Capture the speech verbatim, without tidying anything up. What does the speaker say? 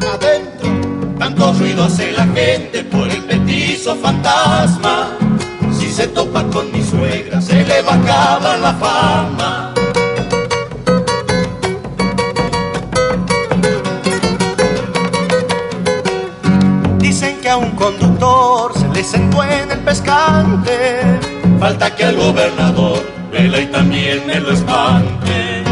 adentro. Tanto ruido hace la gente por el petizo fantasma. Si se topa con mi suegra se le va a acabar la fama. Dicen que a un conductor se le sentó en el pescante. Falta que al gobernador vela y también me lo espante.